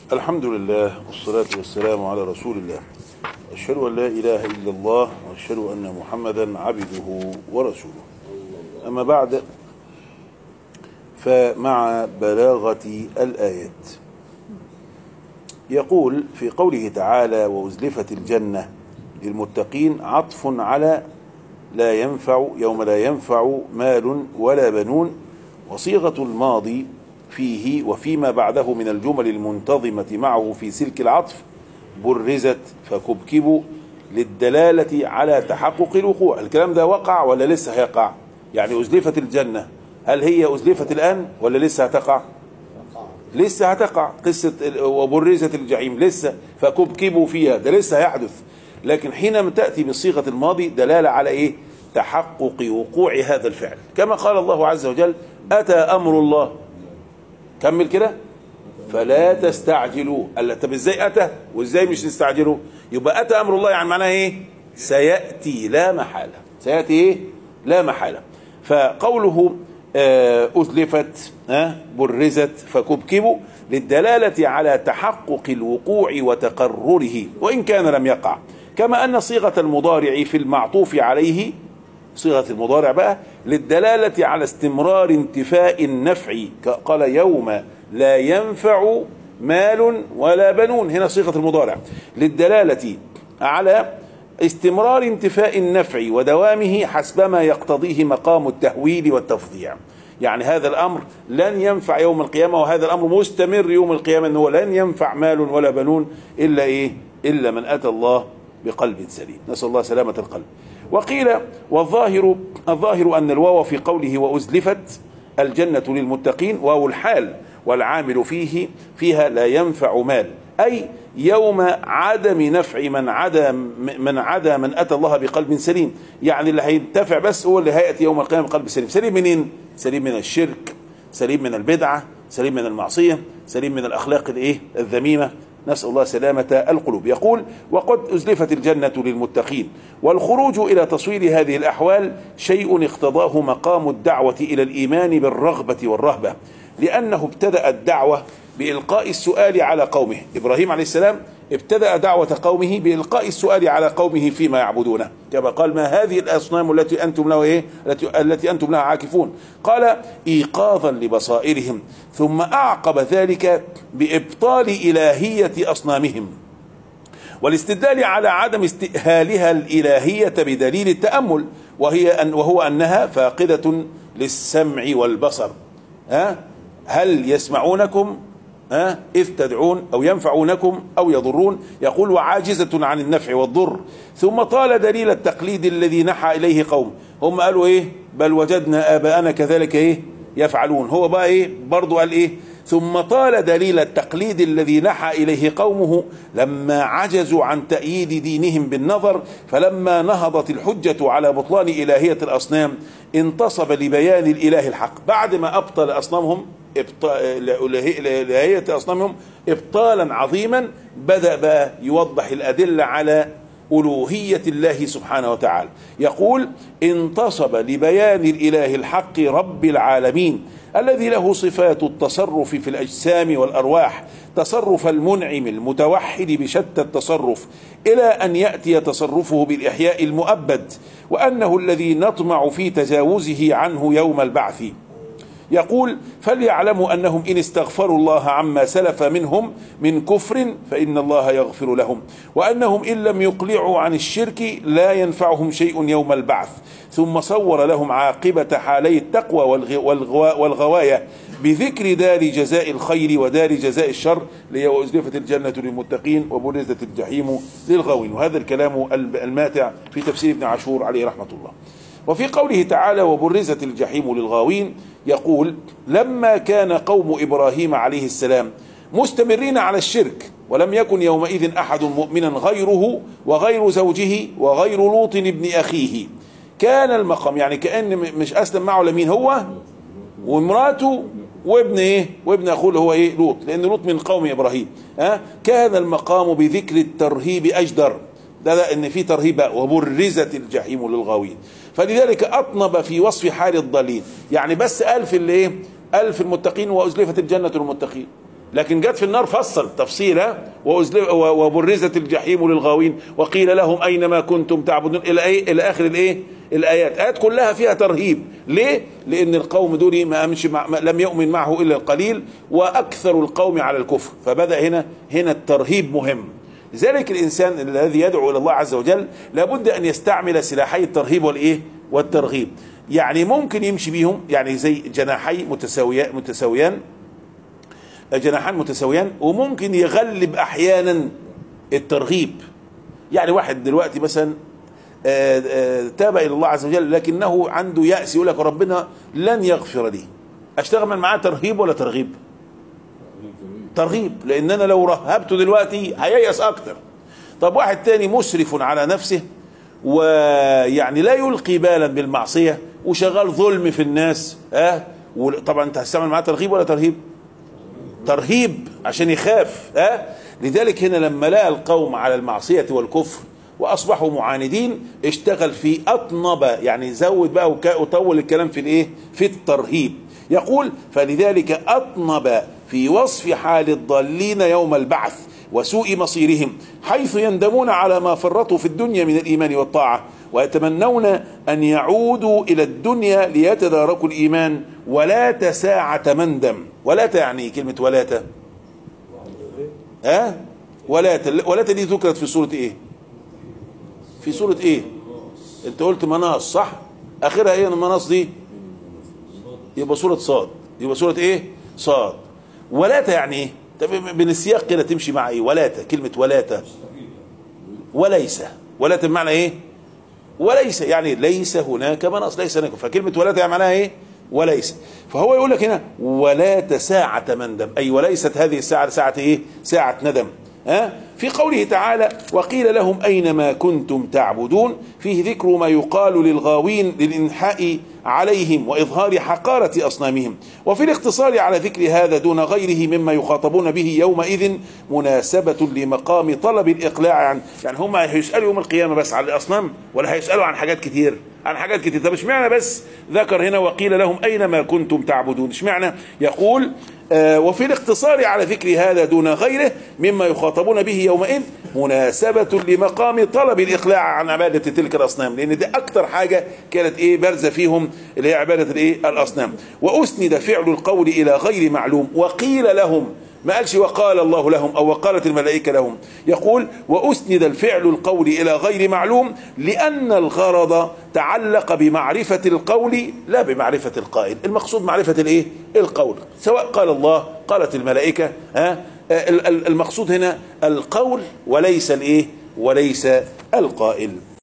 الحمد لله والصلاة والسلام على رسول الله. أشهد أن لا إله إلا الله وأشهد أن محمدا عبده ورسوله. أما بعد، فمع بلاغة الآيات يقول في قوله تعالى: وأزلفت الجنة للمتقين، عطف على لا ينفع يوم لا ينفع مال ولا بنون، وصيغة الماضي فيه وفيما بعده من الجمل المنتظمة معه في سلك العطف برزت فكبكبوا للدلالة على تحقق الوقوع. الكلام ده وقع ولا لسه هيقع؟ يعني أزلفت الجنة، هل هي أزلفت الآن ولا لسه هتقع؟ لسه هتقع. قصة وبرزت الجحيم لسه، فكبكبوا فيها ده لسه هيحدث. لكن حينما تأتي بصيغة الماضي دلالة على إيه؟ تحقق وقوع هذا الفعل، كما قال الله عز وجل: أتى أمر الله. كمل كده: فلا تستعجلوا. قال طب ازاي أتى وازاي مش تستعجلوا؟ يبقى أتى أمر الله يعني معناها إيه؟ سيأتي لا محالة. سيأتي إيه؟ لا محالة. فقوله أزلفت برزت فكبكبوا للدلالة على تحقق الوقوع وتقرره وإن كان لم يقع. كما أن صيغة المضارع في المعطوف عليه، صيغة المضارع بقى، للدلالة على استمرار انتفاء النفع، قال: يوم لا ينفع مال ولا بنون. هنا صيغة المضارع للدلالة على استمرار انتفاء النفع ودوامه حسبما يقتضيه مقام التهويل والتفظيع. يعني هذا الأمر لن ينفع يوم القيامة، وهذا الأمر مستمر يوم القيامة، أنه لن ينفع مال ولا بنون إلا إيه؟ إلا من أتى الله بقلب سليم. نسأل الله سلامة القلب. وقيل الظاهر أن الواو في قوله وأزلفت الجنة للمتقين واو الحال، والعامل فيها لا ينفع مال، أي يوم عدم نفع من أتى الله بقلب سليم. يعني اللي هينتفع بس هو اللي هيأتي يوم القيامة بقلب سليم. سليم منين؟ سليم من الشرك، سليم من البدعة، سليم من المعصية، سليم من الأخلاق الذميمة. نسأل الله سلامة القلوب. يقول: وقد أزلفت الجنة للمتقين. والخروج إلى تصوير هذه الأحوال شيء اقتضاه مقام الدعوة إلى الإيمان بالرغبة والرهبة، لأنه ابتدأ الدعوة بإلقاء السؤال على قومه. إبراهيم عليه السلام ابتدأ دعوة قومه بإلقاء السؤال على قومه فيما يعبدونه، كما قال: ما هذه الأصنام التي أنتم لها عاكفون؟ قال: إيقاظا لبصائرهم، ثم أعقب ذلك بإبطال إلهية أصنامهم والاستدلال على عدم استئهالها الإلهية بدليل التأمل، وهو أنها فاقدة للسمع والبصر. هل يسمعونكم إذ تدعون أو ينفعونكم أو يضرون؟ يقول: وعاجزة عن النفع والضر. ثم طال دليل التقليد الذي نحى إليه قوم. هم قالوا إيه؟ بل وجدنا آباءنا كذلك يفعلون. هو بقى برضو قال ثم طال دليل التقليد الذي نحى إليه قومه لما عجزوا عن تأييد دينهم بالنظر، فلما نهضت الحجة على بطلان إلهية الأصنام انتصب لبيان الإله الحق. بعد ما أبطل أصنامهم إلهية أصنامهم إبطالا عظيما، بدأ بقى يوضح الأدلة على ألوهية الله سبحانه وتعالى. يقول: انتصب لبيان الإله الحق رب العالمين الذي له صفات التصرف في الأجسام والأرواح، تصرف المنعم المتوحد بشتى التصرف، إلى أن يأتي تصرفه بالإحياء المؤبد، وأنه الذي نطمع في تجاوزه عنه يوم البعث. يقول: فليعلموا أنهم إن استغفروا الله عما سلف منهم من كفر فإن الله يغفر لهم، وأنهم إن لم يقلعوا عن الشرك لا ينفعهم شيء يوم البعث. ثم صور لهم عاقبة حالي التقوى والغواية بذكر دار جزاء الخير ودار جزاء الشر، وأزلفت الجنة للمتقين وبرزت الجحيم للغاوين. وهذا الكلام الماتع في تفسير ابن عاشور عليه رحمة الله. وفي قوله تعالى: وبرزت الجحيم للغاوين، يقول: لما كان قوم إبراهيم عليه السلام مستمرين على الشرك، ولم يكن يومئذ أحد مؤمنا غيره وغير زوجه وغير لوط ابن أخيه، كان المقام، يعني كأن مش أسلم معه لمين؟ هو وامراته وابن أخوه اللي هو لوط، لأن لوط من قوم إبراهيم. كان المقام بذكر الترهيب أجدر، ده ان في ترهيب. وبرزت الجحيم للغاوين، فلذلك اطنب في وصف حال الضالين. يعني بس قال في قال في المتقين وازلفت الجنة للمتقين، لكن جت في النار فصل تفصيلا، وبرزت الجحيم للغاوين وقيل لهم أين ما كنتم تعبدون إلى إيه؟ إلى آخر الإيه؟ الآيات. آيات كلها فيها ترهيب. ليه؟ لأن القوم دول لم يؤمن معه إلا القليل، وأكثر القوم على الكفر، فبدأ هنا الترهيب مهم. لذلك الإنسان الذي يدعو إلى الله عز وجل لابد أن يستعمل سلاحي الترهيب والإيه؟ والترغيب. يعني ممكن يمشي بيهم، يعني زي جناحي متساويان، جناحان متساويان، وممكن يغلب أحيانا الترغيب. يعني واحد دلوقتي مثلا تاب إلى الله عز وجل لكنه عنده يأس، يقول لك ربنا لن يغفر لي، أشتغل معاه ترهيب ولا ترغيب؟ ترغيب، لأن أنا لو رهبته دلوقتي هييأس أكتر. طب واحد تاني مسرف على نفسه، ويعني لا يلقي بالا بالمعصية وشغال ظلم في الناس، طبعا انت هتستعمل معاه ترغيب ولا ترهيب؟ ترهيب عشان يخاف. لذلك هنا لما لقى القوم على المعصية والكفر واصبحوا معاندين، اشتغل في اطنب، يعني زود بقى وطول الكلام في الايه؟ في الترهيب. يقول فلذلك اطنب في وصف حال الضالين يوم البعث وسوء مصيرهم، حيث يندمون على ما فرطوا في الدنيا من الإيمان والطاعة، ويتمنون أن يعودوا إلى الدنيا ليتداركوا الإيمان. ولا ساعة مندم. ولا يعني كلمة ولا ولا دي ذكرت في سورة إيه؟ في سورة إيه؟ أنت قلت مناص صح؟ آخرها إيه المناص دي؟ يبقى سورة صاد. يبقى سورة إيه؟ صاد. ولا يعني إيه؟ من السياق كده تمشي مع ايه؟ ولاته، كلمه ولاته وليس. ولاته بمعنى ايه؟ وليس، يعني ليس هناك مناص، ليس هناك. فكلمه ولاته يعني معناها ايه؟ وليس. فهو يقول لك هنا ولات ساعة مندم، اي وليست هذه الساعة ساعة ايه؟ ساعة ندم. في قوله تعالى وقيل لهم أين ما كنتم تعبدون، فيه ذكر ما يقال للغاوين للإنحاء عليهم وإظهار حقارة أصنامهم. وفي الاقتصار على ذكر هذا دون غيره مما يخاطبون به يومئذ مناسبة لمقام طلب الإقلاع عن، يعني هم هيسألوا يوم القيامة بس على الأصنام ولا هيسألوا عن حاجات كتير؟ عن حاجات كتير. طب اشمعنى بس ذكر هنا وقيل لهم أين ما كنتم تعبدون؟ اشمعنى؟ يقول وفي الاقتصار على ذكر هذا دون غيره مما يخاطبون به يومئذ مناسبة لمقام طلب الإقلاع عن عبادة تلك الأصنام، لأن دي أكتر حاجة كانت إيه بارزة فيهم، اللي هي عبادة الإيه؟ الأصنام. وأسند فعل القول إلى غير معلوم، وقيل لهم، ما قالش وقال الله لهم أو وقالت الملائكة لهم، يقول وأسند الفعل القول إلى غير معلوم لأن الغرض تعلق بمعرفة القول لا بمعرفة القائل. المقصود معرفة الإيه؟ القول، سواء قال الله قالت الملائكة. المقصود هنا القول وليس الإيه؟ وليس القائل.